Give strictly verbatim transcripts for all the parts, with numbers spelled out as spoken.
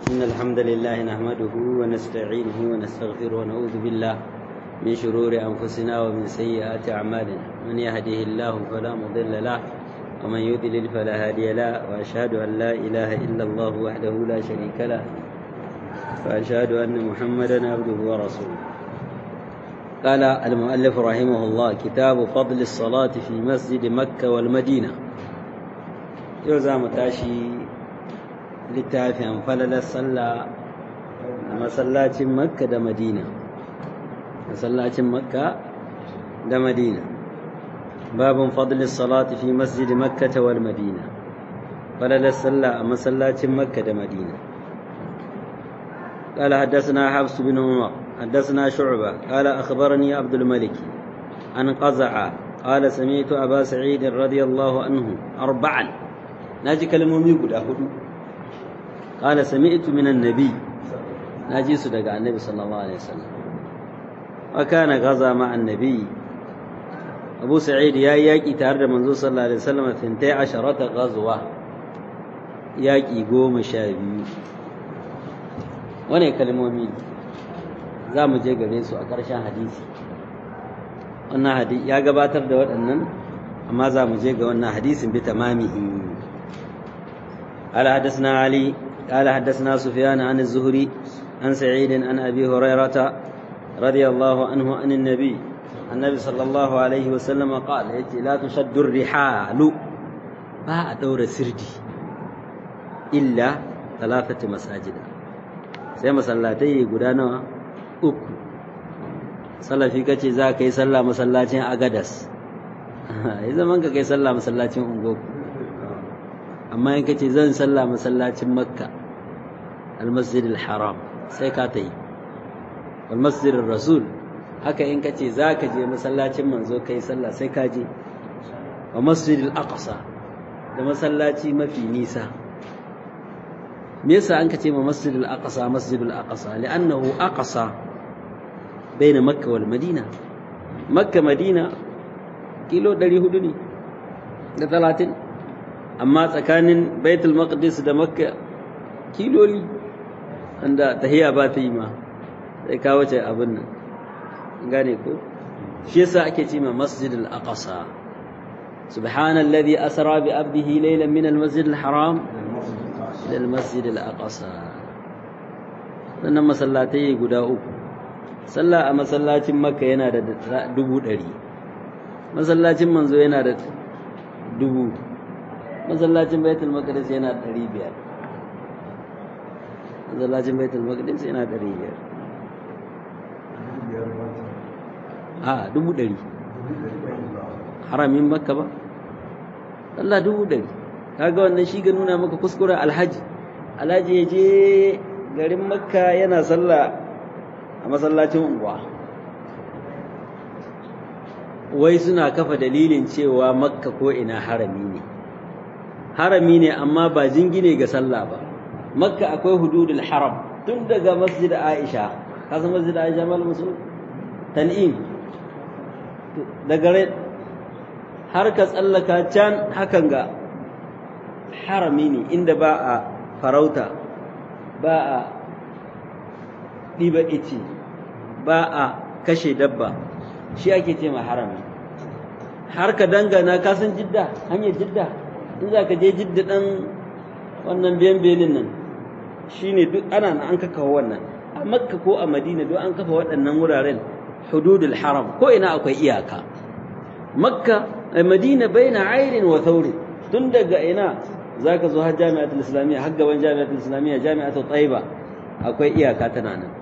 إن الحمد لله نحمده ونستعينه ونستغفره ونعوذ بالله من شرور أنفسنا ومن سيئات أعمالنا من يهده الله فلا مضل له ومن يضلل فلا هادي له وأشهد أن لا إله إلا الله وحده لا شريك له وأشهد أن محمدا عبده ورسوله. قال المؤلف رحمه الله: كتاب فضل الصلاة في مسجد مكة والمدينة. يوزع متاشي للتعفي فلل صلى مسلات مكة دا مدينة مسلات مكة دا مدينة. باب فضل الصلاة في مسجد مكة والمدينة. فلل صلى مسلات مكة دا مدينة. قال حدثنا حفص بن عمر حدثنا شعبة قال أخبرني عبد الملك عن قزع قال سمعت أبا سعيد رضي الله عنه أربعا ناجي كلمة يقول أهدو قال سمعت من النبي ناجي صدق النبي صلى الله عليه وسلم وكان غزا مع النبي. أبو سعيد يا ياكي تارد منذ صلى الله عليه وسلم ثنتي عشرة غزوة ياكي قوم شابي. wane kalmomi za mu je gare su a ƙarshen hadisi. Wannan hadisi ya gabatar da waɗannan, amma za mu je ga wannan hadisin bi tamamihi. Ala hadathana Ali qala hadathana Sufyan an az-Zuhri an Sa'id an Abi Hurairah radiyallahu anhu an an-nabi annabi sallallahu alaihi wa sallam qala yati la tushaddu ar-rihalu ba a daura sirdi illa thalathati masajida, sai masallatai guda nawa uku. Salafi kace za ka yi sallah masallacin Agadas, yi zaman ka kai sallah masallacin Ungoku. Amma in kace zan sallah masallacin Makka al-Masjid al-Haram sai ka tayi wal Masjid ar-Rasul. Haka in kace za ka je masallacin manzo kai sallah sai ka je wa Masjid al-Aqsa da masallaci mafi nisa. me yasa an kace ma Masjid al-Aqsa Masjid al-Aqsa li'annahu aqsa baina Makka wal Madina. Makka Madina kilo ɗari hudu ne da talatin, amma tsakanin Baitul Maqdis da Makka kiloli anda tahiya ba ta yi ma sai ka wuce abin nan, gane ko? shi yasa ake ce ma Masjid al-Aqsa. subhanalladhi asra bi abdihi laylan min al-masjid al-haram ila al-masjid al-aqsa. sannan masallatai guda uku. sallah a masallacin Makka yana da dubu ɗari, masallacin manzo yana da dubu, masallacin Baitul Maqdis yana da ɗari biyar, masallacin Baitul Maqdis yana da ɗari biyar. a dubu ɗari haramin Makka ba, Allah dubu ɗari. kaga wannan shi ga nuna maka kuskuren alhaji. Alhaji ya je garin Makka yana sallah a masallacin unguwa, wai suna kafa dalilin cewa Makka ko ina harami ne. Harami ne amma ba jingine ga sallah ba. Makka akwai hududul haram tun daga Masjid Aisha, ka san Masjid Aisha mal musul tan'im daga har ka tsallaka can hakan ga harami ne inda ba a farauta, ba a ɗiba ice, ba a kashe dabba, shi ake ce ma harami. har ka dangana kasan Jidda, hanyar Jidda, in za ka je Jidda ɗan wannan biyan belin nan shi ne duk ana an kafa wannan. A Makka ko a Madina duk an kafa waɗannan wuraren hududul haram, ko ina akwai iyaka. Makka Madina baina airin wa thawrin, tun daga ina zaka zo har Jami'atul Islamiyya, har gaban Jami'atul Islamiyya, Jami'atul Taiba, akwai iyaka tana nan.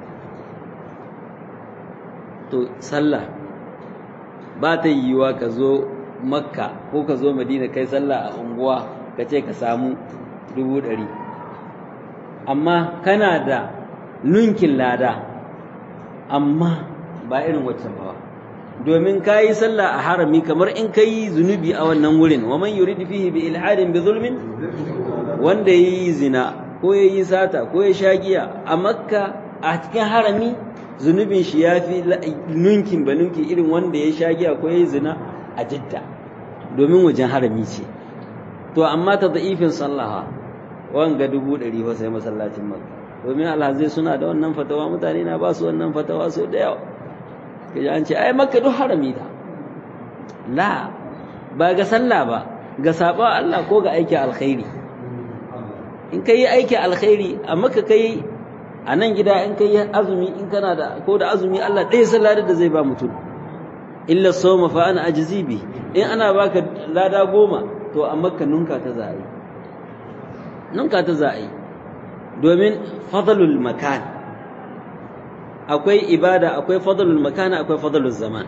To sallah ba ta yiwa ka zo Makka ko ka zo Madina kai sallah a unguwa ka ce ka samu dubu ɗari, amma kana da nunkin lada, amma ba irin waccan ba, domin ka yi sallah a harami kamar in ka yi zunubi a wannan wurin. wa man yurid fihi bi ilhadin bi zulmin, wanda ya yi zina ko ya yi sata ko ya sha giya a Makka a cikin harami, zunubin shi ya fi nunkin ba nunki irin wanda ya sha giya ko ya yi zina a Jidda, domin wajen harami ce. To amma ta da'ifin sallaha wanga dubu ɗari fa sai masallacin Makka. domin alhazai suna da wannan fatawa mutane na ba su wannan fatawa sau da yawa kaji an ce ai makka duk harami ta la ba ga sallah ba ga saba Allah ko ga aiki alkhairi in kai aiki alkhairi a makka kai a nan gida in kai azumi in kana da ko da azumi Allah ɗaya sallah da zai ba mutum illa sawma fa ana ajzi bi in ana baka lada goma to a makka nunka ta za'i nunka ta za'i domin fadlul makan akwai ibada akwai fadlul makan akwai fadlul zaman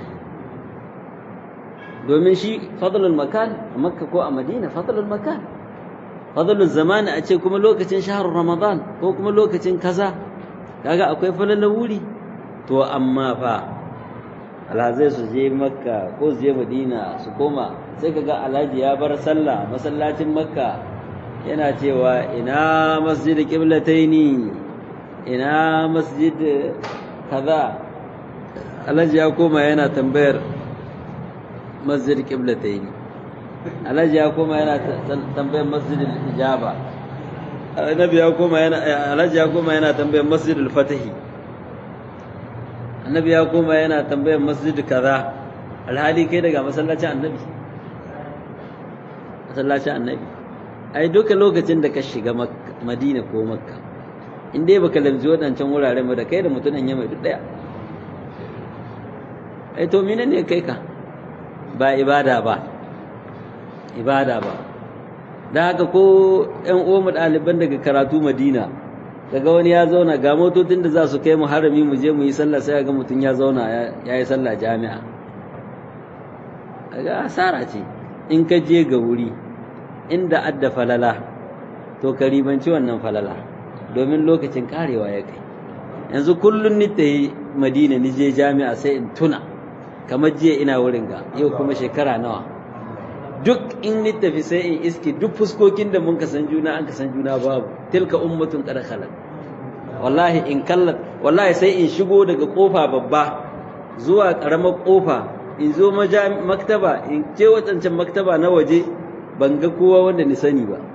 domin shi fadlul makan a makka ko a madina fadlul makan fadlul zaman a ce kuma lokacin shahrul ramadan ko kuma lokacin kaza kaga akwai falalar wuri to amma fa alhazai su je makka ko su je madina su koma sai kaga alhaji ya bar sallah masallacin makka yana cewa ina masjid qiblataini ina masjid kaza alhaji ya koma yana tambayar masjid qiblataini alhaji ya koma yana tambayar masjid al-ijaba annabi ya koma yana alhaji ya koma yana tambayar masjid al-fatahi annabi ya koma yana tambayar masjid kaza alhali kai daga masallacin annabi masallacin annabi ai duka lokacin da ka shiga madina ko makka in dai baka lamzi wadancan wuraren ba da kai da mutunan yamma duk daya ai to mine ne kai ka ba ibada ba ibada ba da haka ko ƴan uwan ɗaliban daga karatu madina kaga wani ya zauna ga motocin da za su kai mu harami mu je mu yi sallah sai ga mutum ya zauna ya yi sallah jami'a kaga asara ce in ka je ga wuri inda adda falala to ka ribanci wannan falala domin lokacin karewa ya kai yanzu kullun ni ta yi madina ni je jami'a sai in tuna kamar jiya ina wurin ga yau kuma shekara nawa duk in ni tafi sai in iski duk fuskokin da mun kasan juna an kasan juna babu tilka ummatun qad khalat wallahi in kallat wallahi sai in shigo daga kofa babba zuwa karamar kofa in zo maktaba in ce wadancan maktaba na waje ban ga kowa wanda ni sani ba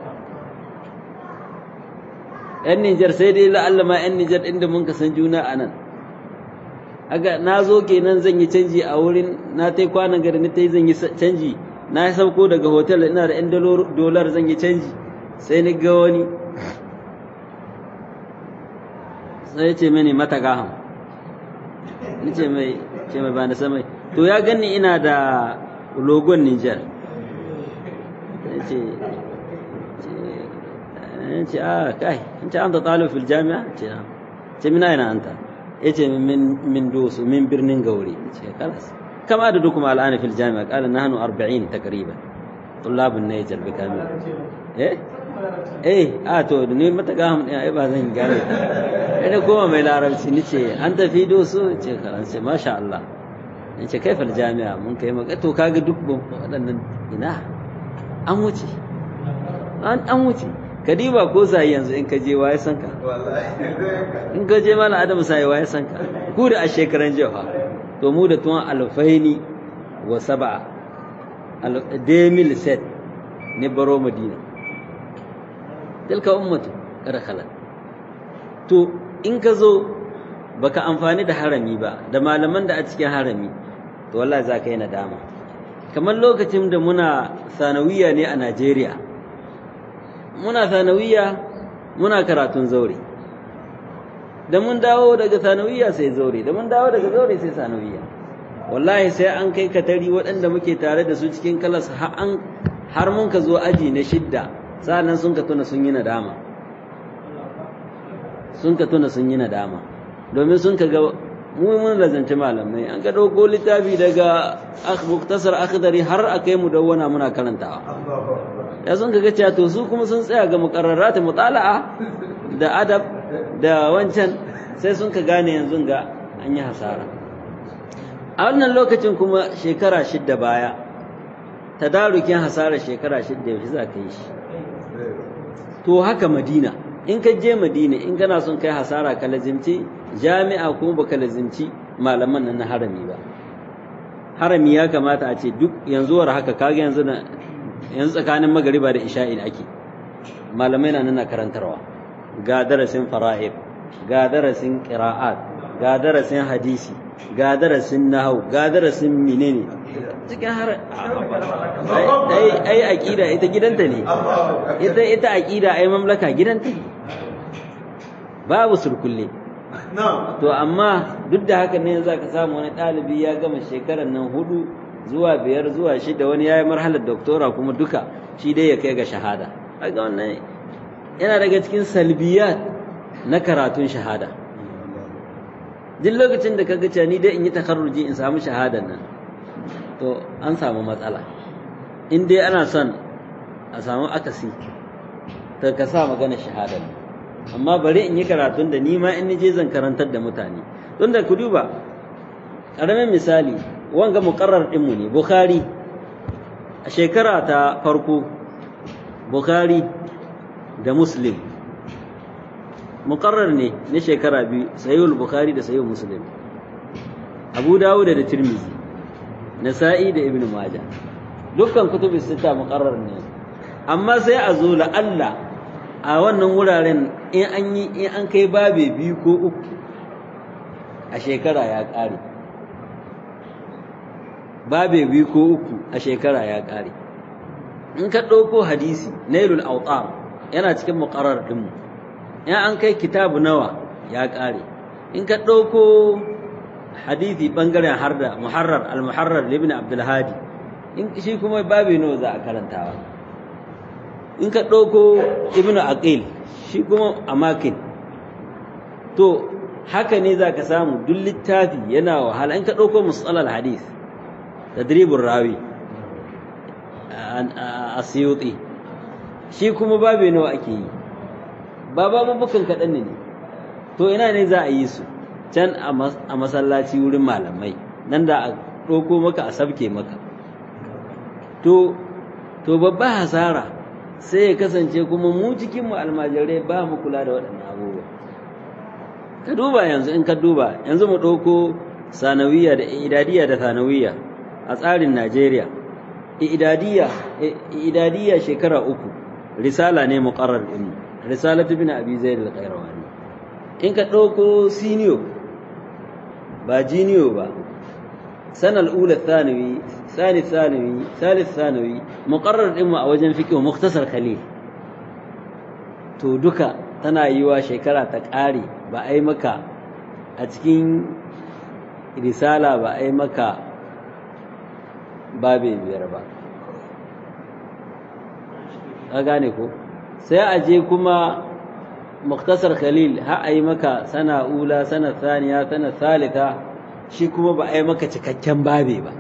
yan Nijar sai dai la'alla ma yan Nijar inda mun kasan juna anan aga na zo kenan zan yi canji a wurin na tai kwanan gari ni tai zan yi canji na sauko daga hotel ina da yan dolar zan yi canji sai ni ga wani sai ce mini mata gaham ni ce mai ce mai ba na samai to ya gani ina da logon Niger ce ce a kai in ce anta talib fil jami'a ce ce mina ina anta yace min min dosu min birnin gauri ce kalas كم عددكم الآن في الجامعة؟ قال نحن أربعين تقريبا طلاب النيجر بكامل إيه إيه آتو دنيا متقاهم يا إبا زين قال أنا كوما ما يعرف سنتي أنت في دوسو خلاص ما شاء الله أنت كيف الجامعة ممكن ما تو كاغ دبو لأن إنا أموتي أن أموتي kadiba ko sai yanzu in kaje waye sanka wallahi in kaje mala adam sai waye sanka ku da a shekaran jefa to mu da tuwan alfaini wa sab'a demil set ne baro madina tilka ummatu kada khalat to in ka zo baka amfani da harami ba da malaman da a cikin harami to wallahi zaka yi nadama kamar lokacin da muna sanawiya ne a Najeriya muna sanawiya muna karatun zaure da mun dawo daga sanawiya sai zaure da mun dawo daga zaure sai sanawiya wallahi sai an kai katari waɗanda muke tare da su cikin kalas har an har mun ka zo aji na shidda sannan sun ka tuna sun yi nadama sun ka tuna sun yi nadama domin sun ka ga mu mun lazanci malamai an ka dauko littafi daga muktasar akhdari har akai mu dawwana muna karantawa ya sun ka ga cewa to su kuma sun tsaya ga muqarrarat mutala'a da adab da wancan sai sun ka gane yanzu ga an yi hasara a wannan lokacin kuma shekara shidda baya tadarukin hasara shekara shidda yaushe za ka yi shi to haka madina in ka je madina in kana son kai hasara ka lazimci jami'a kuma baka lazimci malaman nan na harami ba harami ya kamata a ce duk yanzu war haka kaga yanzu na yanzu tsakanin magariba da isha'i ake malamai na nan karantarwa ga darasin fara'id ga darasin qira'at ga darasin hadisi ga darasin nahwu ga darasin menene cikin har ai ai aqida ita gidanta ne ita ita aqida ai mamlaka gidanta ne babu surkulle to amma duk da haka ne zaka samu wani dalibi ya gama shekaran nan hudu zuwa biyar zuwa shida wani yayi marhalar doctora kuma duka shi dai ya kai ga shahada kaga wannan yana daga cikin salbiyat na karatun shahada duk lokacin da kaga cewa ni dai in yi takarruji in samu shahadan nan to an samu matsala in dai ana son a samu akasi to ka sa magana shahadan amma bari in yi karatun da ni ma in je zan karantar da mutane don da ku duba karamin misali wanga muqarrar din mu ne Bukhari a shekara ta farko Bukhari da Muslim muqarrar ne na shekara biyu sahihul Bukhari da sahihul Muslim Abu Dawud da Tirmidhi Nasa'i da Ibn Majah dukkan kutubus sita muqarrar ne amma sai a zo la Allah a wannan wuraren in an yi in an kai babe biyu ko uku a shekara ya kare babe biyu ko uku a shekara ya kare in ka dauko hadisi Nailul Awtar yana cikin muqarrar din mu in an kai kitabu nawa ya kare in ka dauko hadisi bangaren harda muharrar al-muharrar ibn Abdul Hadi in shi kuma babe nawa za a karantawa in ka dauko ibn Aqil shi kuma amakin to haka ne zaka samu duk littafi yana wahala in ka dauko musalal hadith tadribur rawi asyuti shi kuma babe nawa ake yi ba babu bukan kadan ne to ina ne za a yi su can a masallaci wurin malamai nan da a ɗauko maka a sabke maka to to babba hasara sai ya kasance kuma mu cikin mu almajirai ba mu kula da waɗannan abubuwa ka duba yanzu in ka duba yanzu mu ɗauko sanawiyya da idadiyya da sanawiyya a tsarin Najeriya idadiyya idadiyya shekara uku risala ne muqarrar din risalatu bin abi zaid al-qayrawani in ka ɗauko senior ba jiniyo ba sanar ula thanawi sani thanawi salis thanawi muqarrar din mu a wajen fiqh mukhtasar khalil to duka tana yiwa shekara ta ƙare ba ai maka a cikin risala ba ai maka babe biyar ba ka gane ko sai a je kuma muktasar khalil ha ai maka sana ula sana thaniya sana thalitha shi kuma ba ai maka cikakken babe ba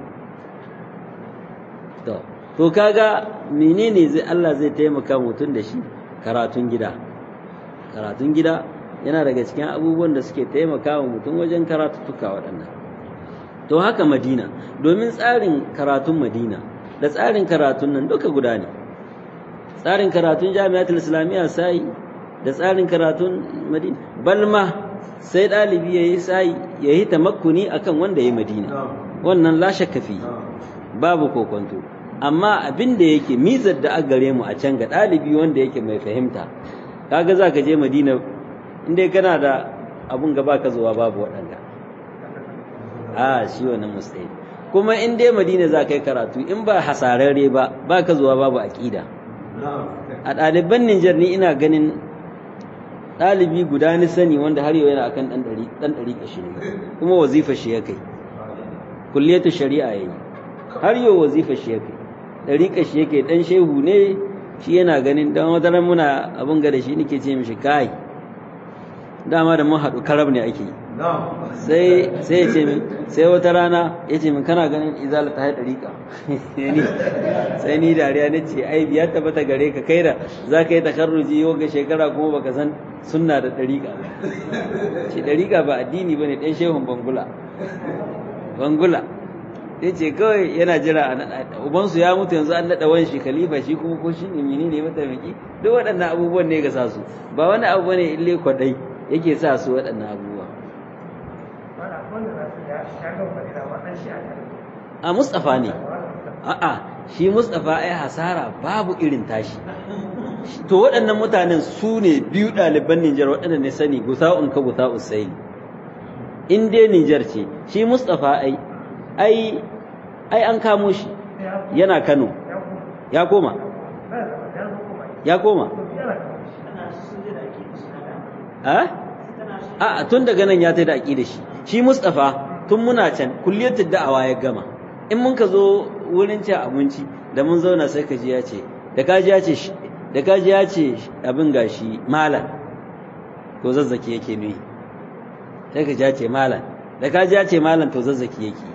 to to kaga menene zai Allah zai taimaka mutun da shi karatun gida karatun gida yana daga cikin abubuwan da suke taimaka wa mutum wajen karatuttuka waɗannan to haka Madina domin tsarin karatun Madina da tsarin karatun nan duka guda ne tsarin karatun Jami'atul Islamiyya sai da tsarin karatun Madina balma sai dalibi yayi sai yayi tamakkuni akan wanda yayi Madina wannan la shakka fi babu kokonto amma abin da yake mizar da aka gare mu a can ga dalibi wanda yake mai fahimta kaga zaka je Madina indai kana da abun gaba ka zuwa babu wadanda a shi wannan mustahil kuma in dai Madina zaka yi karatu in ba hasararre ba baka zuwa babu aqida a ɗaliban Niger ni ina ganin ɗalibi guda ni sani wanda har yau yana akan ɗan ɗari ɗan ɗari kashi ne kuma wazifa shi ya kai kulliyatu shari'a yayi har yau wazifa shi ya kai ɗari kashi yake ɗan shehu ne shi yana ganin dan wata ran muna abin ga da shi nake ce mishi kai dama da mun haɗu karab ne ake sai sai ya ce min sai wata rana ya ce min kana ganin izala ta haɗa riƙa sai ni dariya na ce ai biya tabbata gare ka kai da za ka yi takarruji yau ga shekara kuma baka san sunna da ɗariƙa ce ɗariƙa ba addini ba ne ɗan shehun bangula bangula ya ce kawai yana jira a naɗa ubansu ya mutu yanzu an naɗa wani shi khalifa shi kuma ko shi ne mene ne mataimaki duk waɗannan abubuwan ne ga sa su ba wani abu ne ille kwaɗai yake sa su waɗannan abubuwa a Mustafa ne a'a shi Mustafa ai hasara babu irin tashi to waɗannan mutanen su ne biyu ɗaliban Nijar waɗanda ne sani gusa'un ka gusa'u sai in dai Nijar ce shi Mustafa ai ai ai an kamo shi yana Kano ya koma ya koma a tun daga nan ya tai da aqida shi shi Mustafa tun muna can kulliyatul da'awa ya gama in mun ka zo wurin cin abinci da mun zauna sai ka ji ya ce da kaji ya ce da kaji ya ce abin gashi malam to zazzaki yake ne sai ka ji ya ce malam da kaji ya ce malam to zazzaki yake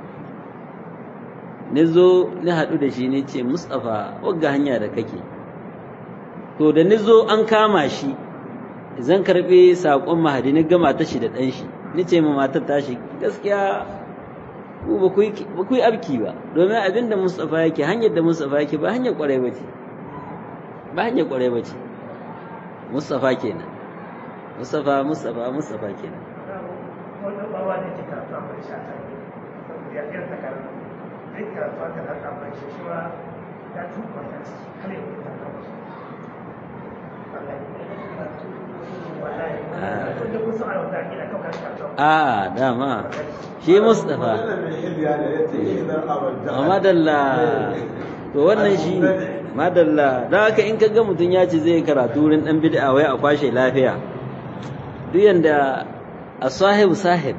ni zo ni haɗu da shi ni ce Mustafa wagga hanya da kake to da ni zo an kama shi zan karɓe saƙon mahadi ni gama ta shi da ɗan shi ni ce ma matar tashi gaskiya ku ba ku yi abki ba domin abin da Mustafa yake hanyar da Mustafa yake ba hanyar ƙwarai ba ce ba hanyar ƙwarai ba ce Mustafa kenan Mustafa Mustafa Mustafa kenan a dama shi Mustafa madalla to wannan shi madalla da haka in kaga mutum ya ce zai karatu wurin dan bid'a wai a kwashe lafiya duk yanda as-sahib sahib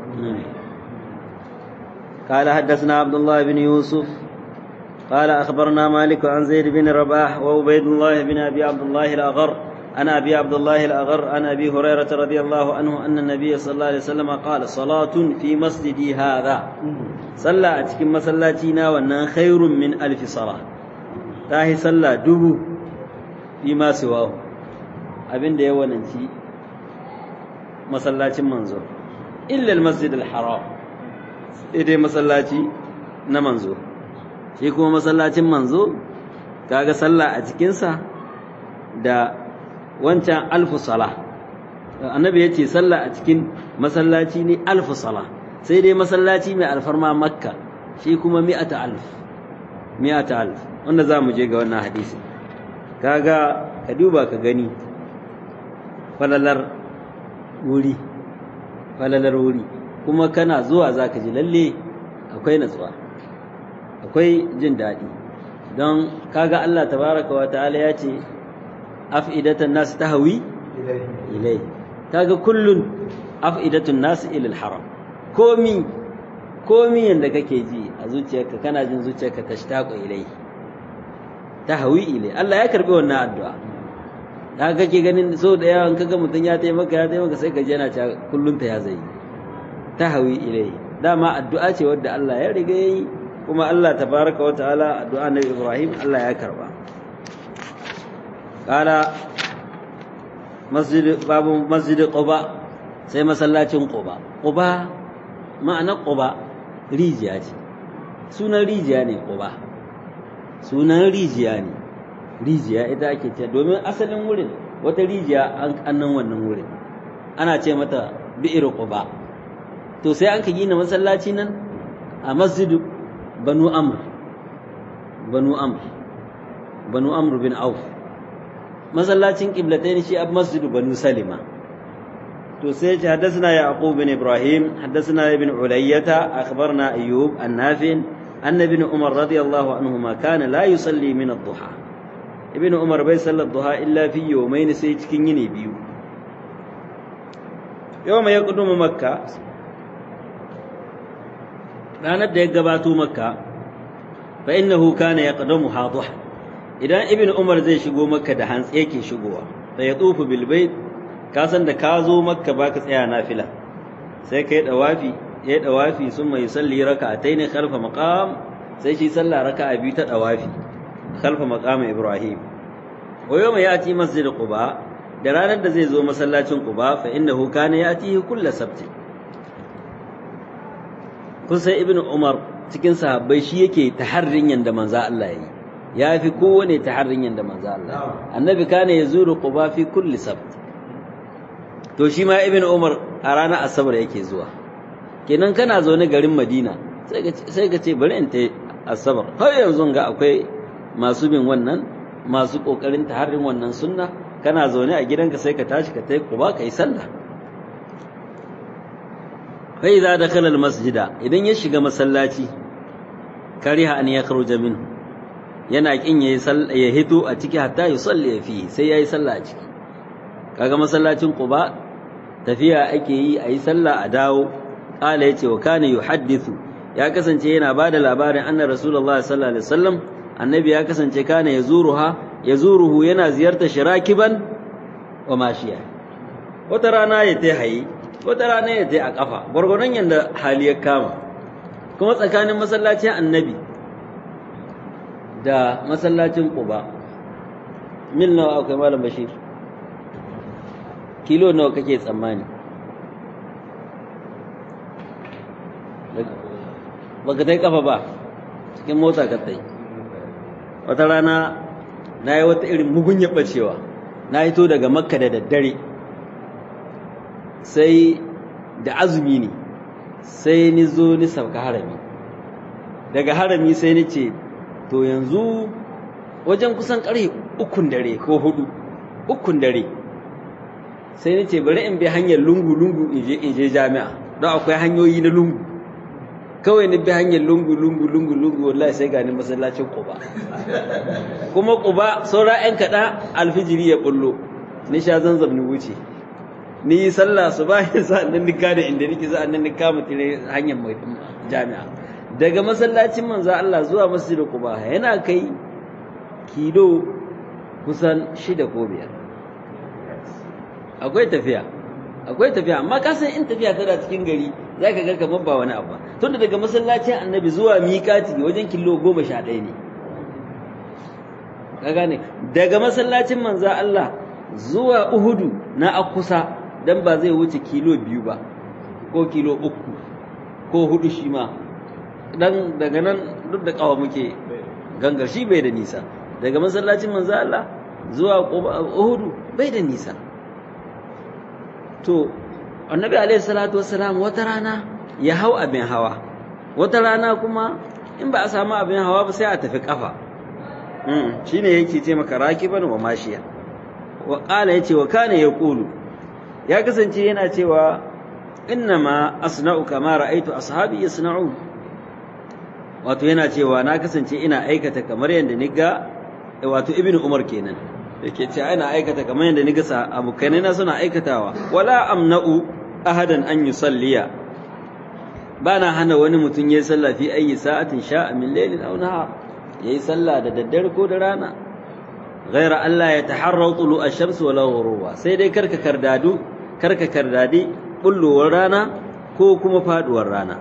قال حدثنا عبد الله بن يوسف قال أخبرنا مالك عن زيد بن رباح وعبيد الله بن أبي عبد الله الأغر أنا أبي عبد الله الأغر أنا أبي هريرة رضي الله عنه أن النبي صلى الله عليه وسلم قال صلاة في مسجدي هذا صلى أتكم مسلاتنا وأنها خير من ألف صلاة تاهي صلى دبو فيما سواه أبن دي وننتي مسلاتي منظر إلا المسجد الحرام إذا مسلاتي نمنظر شيكو مسلاتي منظر كاغا صلى أتكنسا دا wancan alfu sala annabi ya ce sallah a cikin masallaci ne alfu sala sai dai masallaci mai alfarma makka shi kuma mi'ata alf mi'ata alf wanda za mu je ga wannan hadisi kaga ka duba ka gani falalar wuri falalar wuri kuma kana zuwa zaka ji lalle akwai natsuwa akwai jin daɗi don kaga Allah tabaraka wa ta'ala ya ce af'idatan nas tahwi ilai kaga kullun af'idatun nas ila al-haram komi komi yanda kake ji a zuciyarka kana jin zuciyarka tashtaqu ilai tahwi ilai Allah ya karbi wannan addu'a da kake ganin so da yawan kaga mutun ya taimaka ya taimaka sai ka ji yana cewa kullun ta ya zai tahwi ilai dama addu'a ce wadda Allah ya riga yi kuma Allah tabaraka wa ta'ala addu'a na Ibrahim Allah ya karba قال مسجد باب مسجد قباء sai masallacin Quba Quba ma'ana Quba rijiya ce sunan rijiya ne Quba sunan rijiya ne rijiya ita ake ce domin asalin wurin wata rijiya an annan wannan wurin ana ce mata bi'ir Quba to sai an ka gina masallaci nan a masjid Banu Amr Banu Amr Banu Amr bin Auf masallacin qiblatain shi ab masjidu banu salima to sai ya hadathana yaqub bin ibrahim hadathana ibn ulayyata akhbarna ayyub an-nafi' anna ibn umar radiyallahu anhuma kana la yusalli min ad-duha ibn umar bai sallar duha illa fi yawmayn sai cikin yini biyu yawma yaqudumu makka ranar da ya gabato makka fa innahu kana yaqdamu hadha idan ibn umar zai shigo makka da hantsi yake shigowa da ya tsufu bil bait ka san da ka zo makka baka tsaya nafila sai kai dawafi yayi dawafi summa yusalli raka'atayn khalfa maqam sai shi sallah raka'a biyu ta dawafi khalfa maqam ibrahim wa yawma yati masjid quba da ranar da zai zo masallacin quba fa innahu kana yatihi kullu sabt kun sai ibn umar cikin sahabbai shi yake taharrin yanda manzo Allah yayi ya fi kowane taharrin yanda manzo Allah annabi kana yazuru quba fi kulli sabt to shi ma ibn umar a ranar asabar yake zuwa kenan kana zaune garin madina sai ka sai ka ce bari in ta asabar har yanzu ga akwai masu bin wannan masu kokarin taharrin wannan sunna kana zaune a gidanka sai ka tashi ka tai Quba kai sallah fa idza dakhala al masjida idan ya shiga masallaci kariha an yakhruja minhu yana kin yayi sallah ya hito a ciki hatta yusalli fi sai yayi sallah a ciki kaga masallacin Quba tafiya ake yi ayi sallah a dawo qala yace wa kana yuhaddithu ya kasance yana bada labarin anna rasulullahi sallallahu alaihi wasallam annabi ya kasance kana yazuruha yazuruhu yana ziyartar shirakiban wa mashiya wata rana ya tai hayi wata rana ya tai a kafa gurgurun yanda hali ya kama kuma tsakanin masallacin annabi da masallacin Quba mil nawa akwai malam Bashir kilo nawa kake tsammani baka tai kafa ba cikin mota ka tai wata rana na yi wata irin mugunyar bacewa na hito daga makka da daddare sai da azumi ne sai ni zo ni sauka harami daga harami sai ni ce to yanzu wajen kusan ƙarfe ukun dare ko hudu ukun dare sai ni ce bari in bi hanyar lungu-lungu in je jami'a don akwai hanyoyi na lungu kawai ni bi hanyar lungu-lungu-lungu-lungu wallahi sai gani masallacin Quba kuma Quba saura ƴan kaɗa alfijiri ya bullo ni sha zanzam ni wuce ni yi sallah subahi sa'annan ni kada inda nake sa'annan ni kama tire hanyar mai jami'a daga masallacin manzo Allah zuwa masjidin Quba yana kai kilo kusan shida ko biyar akwai tafiya akwai tafiya amma ka san in tafiya tana cikin gari zaka ga kamar ba wani abu tunda daga masallacin annabi zuwa miƙati wajen kilo goma sha ɗaya ne ka gane daga masallacin manzo Allah zuwa Uhudu na akusa dan ba zai wuce kilo biyu ba ko kilo uku ko hudu shi ma dan daga nan duk da kawa muke gangar shi bai da nisa daga masallacin manzo Allah zuwa Uhudu bai da nisa to annabi alaihi salatu wassalam wata rana ya hau abin hawa wata rana kuma in ba a samu abin hawa ba sai a tafi kafa mm shine yake ce maka rakiban wa mashiya wa qala yace wa kana yaqulu ya kasance yana cewa innama asna'u kama ra'aytu ashabi yasna'un wato yana cewa na kasance ina aikata kamar yanda niga wato ibnu umar kenan yake ce ina aikata kamar yanda niga sa abokanai na suna aikatawa wala amna'u ahadan an yusalliya bana hana wani mutum yayin sallah fi ayi sa'atin sha'a min laylin aw nahar yayi sallah da daddare ko da rana ghaira Allah ya taharra tulu ash-shams wala ghuruba sai dai karka kardadu karka kardadi bullowar rana ko kuma faduwar rana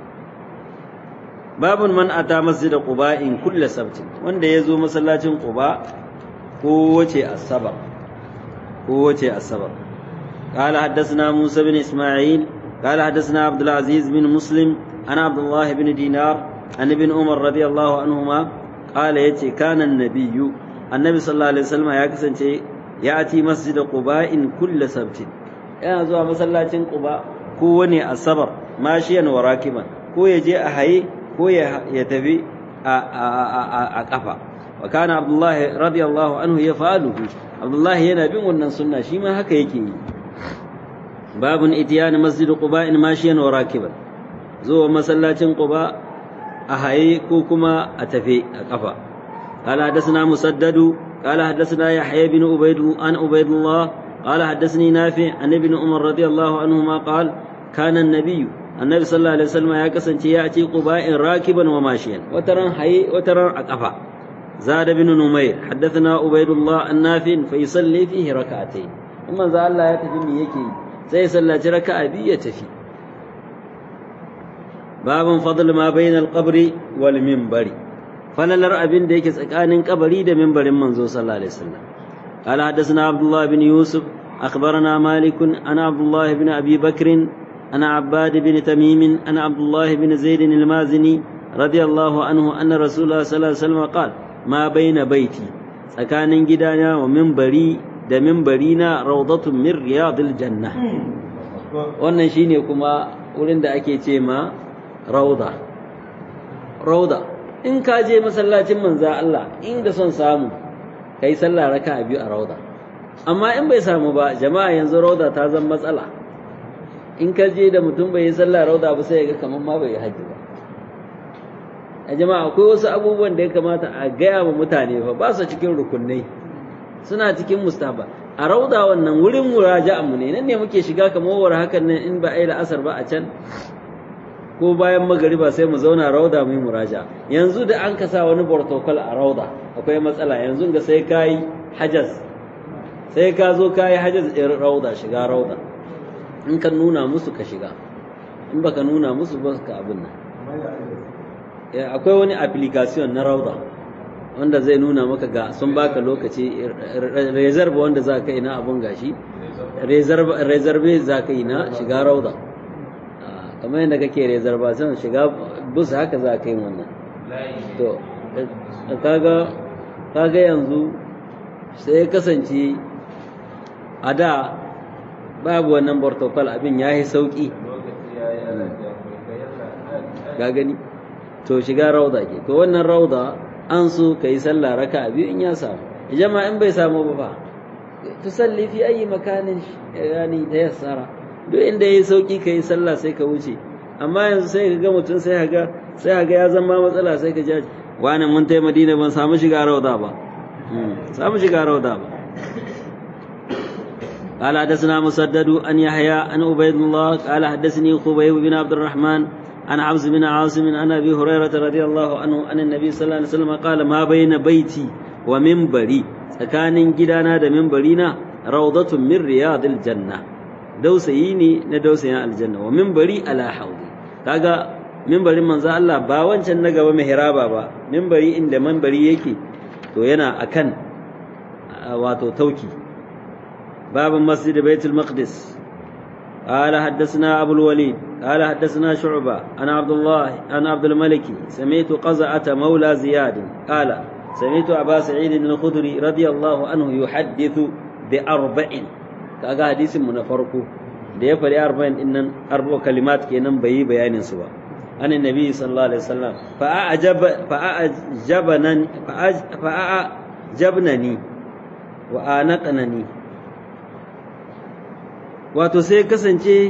babun man ata masjid quba in kullu sabt wanda yazo masallacin quba ko wace asabar ko wace asabar قال حدثنا موسى بن إسماعيل قال حدثنا عبد العزيز بن مسلم عن عبد الله بن دينار عن ابن عمر رضي الله عنهما قال يتي كان النبي النبي صلى الله عليه وسلم يكسن يأتي مسجد قباء كل سبت yana zuwa masallacin Quba ko wani asabar mashiyan wa rakiban ko yaje a haye ko ya tafi a kafa wa kana Abdullah radiyallahu anhu yafaluhu Abdullah yana bin wannan sunna shi ma haka yake yi babun itiyan masjid Quba in mashiyan wa rakiban zuwa masallacin Quba a haye ko kuma a tafi a kafa قال حدثنا مسدد قال حدثنا يحيى بن عبيد عن عبيد الله قال حدثني نافع عن ابن عمر رضي الله عنهما قال كان النبي النبي صلى الله عليه وسلم يا كسنتي ياتي قباء راكبا وماشيا وترى حي وترى عقفا زاد بن نمير حدثنا عبيد الله النافع فيصلي فيه ركعتين ثم ذا الله يتفي مي yake sai sallaci raka'a biyu ya tafi babun fadl ma bainal qabri wal minbari falalar abin da yake tsakanin kabari da minbarin manzo sallallahu alaihi wasallam قال حدثنا عبد الله بن يوسف أخبرنا مالك أنا عبد الله بن أبي بكر أنا عباد بن تميم أنا عبد الله بن زيد المازني رضي الله عنه أن رسول الله صلى الله عليه وسلم قال ما بين بيتي سكان جدانا ومنبري دا منبرينا روضة من رياض الجنة wannan shine kuma wurin da ake ce ma rauda rauda in ka je masallacin manzo Allah inda son samu kai sallah raka'a biyu a rauda amma in bai samu ba jama'a yanzu rauda ta zama matsala in ka je da mutum bai yi sallah rauda ba sai ya ga kamar ma bai yi haji ba a jama'a akwai wasu abubuwan da ya kamata a gaya wa mutane fa ba su cikin rukunai suna cikin mustaba a rauda wannan wurin muraja'an mu ne nan ne muke shiga kamar war hakan nan in ba a yi la'asar ba a can ko bayan magariba sai mu zauna rauda mu yi muraja yanzu da an kasa wani protocol a rauda akwai matsala yanzu ga sai kai hajaz sai ka zo kai hajaz ɗin rauda shiga rauda in ka nuna musu ka shiga in baka nuna musu ba ka abin nan akwai wani application na rauda wanda zai nuna maka ga sun baka lokaci reserve wanda za ka yi na abun gashi reserve za ka yi na shiga rauda kamar yadda kake reservation shiga bus haka za ka yi wannan to kaga kaga yanzu sai kasance a da babu wannan protocol abin ya yi sauki ga gani to shiga rauda ke to wannan rauda an so ka yi sallah raka biyu in ya samu jama'a in bai samu ba fa tusalli fi ayi makanin yani ta yassara duk inda yayi sauki ka yi sallah sai ka wuce amma yanzu sai ka ga mutum sai ga sai ga ya zama matsala sai ka ji wani mun tai Madina ban samu shiga rauda ba samu shiga rauda ba قال حدثنا مسدد أن يحيى عن عبيد الله قال حدثني خبيب بن عبد الرحمن عن عبس بن عاصم عن أبي هريرة رضي الله عنه أن النبي صلى الله عليه وسلم قال ما بين بيتي ومنبري سكان جدانا دا منبرينا روضة من رياض الجنة دوسيني ندوسينا الجنة ومنبري على حوضي كاغا منبري من ذا الله با wancan na gaba mihraba ba minbari inda minbari yake to yana akan wato tauki باب مسجد بيت المقدس قال حدثنا أبو الوليد قال حدثنا شعبة أنا عبد الله أنا عبد الملك سمعت قزعة مولى زياد قال سمعت أبا سعيد الخدري رضي الله عنه يحدث بأربع كأجا حديث من فرقه ده فري أربعين إن أربع كلمات كينن بي بيان سوا عن النبي صلى الله عليه وسلم فأعجب فأعجبني فأعجبني وآنقنني wato sai kasance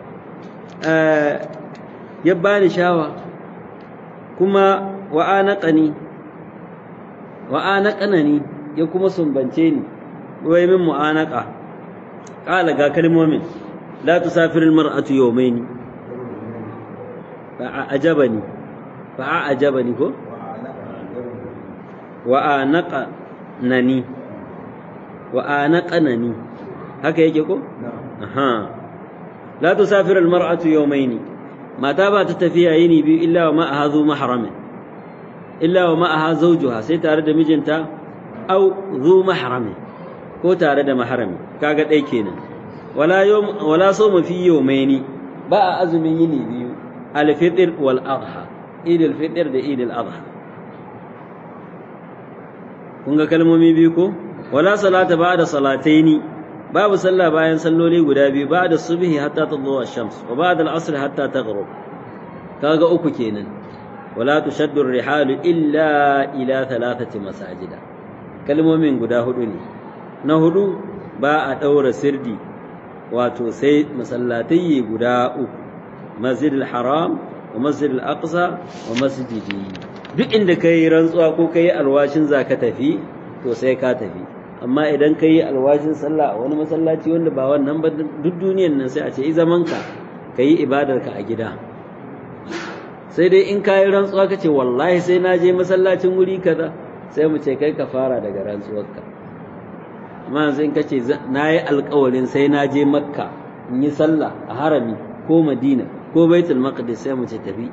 ya bani shawa kuma wa'anaqani wa'anaqanani ya kuma sumbance ni wai min mu'anaqa qala ga kalmomin la tusafiru almar'atu yawmayn fa ajabani fa ajabani ko wa'anaqanani wa'anaqanani haka yake ko aha la tusafir almar'atu yawmayn mata ba ta tafiya yini biyu illa wa ma'aha zu mahramin illa wa ma'aha zawjuha sai tare da mijinta au zu mahramin ko tare da mahrami kaga dai kenan wala yawm wala sawma fi yawmayn ba a azumin yini biyu al-fitr wal adha eid al-fitr da eid al-adha kun ga kalmomi biyu ko wala salata ba'da salataini babu sallah bayan salloli guda biyu ba'da subhi hatta tadlu ash-shams wa ba'da al-'asr hatta taghrub kaga uku kenan wala tushaddu ar-rihalu illa ila thalathati masajida kalmomin guda hudu ne na hudu ba a daura sirdi wato sai masallatai guda uku masjid al-haram wa masjid al-aqsa wa masjidi duk inda kai rantsuwa ko kai alwashin zaka tafi to sai ka tafi amma idan ka yi alwashin sallah a wani masallaci wanda ba wannan ba duk duniyan nan sai a ce zamanka ka yi ibadarka a gida sai dai in ka yi rantsuwa ka ce wallahi sai na je masallacin wuri kaza sai mu ce kai ka fara daga rantsuwarka amma sai in ka ce na yi alkawarin sai na je makka in yi sallah a harami ko madina ko baitul maqdis sai mu ce tafi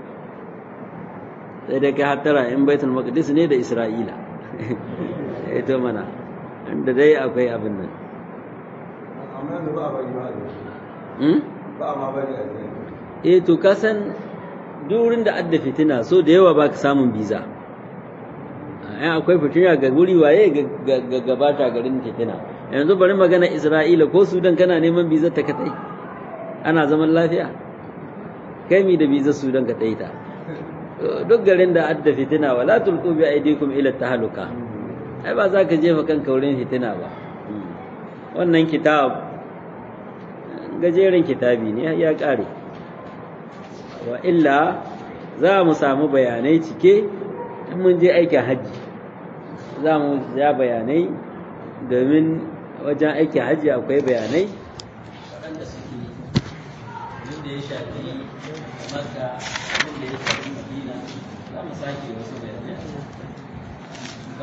sai dai kai hattara in baitul maqdis ne da isra'ila ito mana da dai akwai abin nan amma da ba a bari ba ba ma bari a eh to ka san durin da adda fitina so da yawa baka samun biza ai akwai fitina ga guri waye ga gabata garin fitina yanzu bari magana Isra'ila ko Sudan kana neman biza ta katai ana zaman lafiya kai mi da biza Sudan ka taita duk garin da adda fitina wala tulqu bi aidikum ila tahaluka ai ba za ka jefa kanka wurin fitina ba wannan kitab gajeren kitabi ne ya ƙare wa illa za mu samu bayanai cike in mun je aikin hajji za mu ja bayanai domin wajen aikin hajji akwai bayanai waɗanda suke abinda ya shafi maka abinda ya shafi madina za mu sake wasu bayanai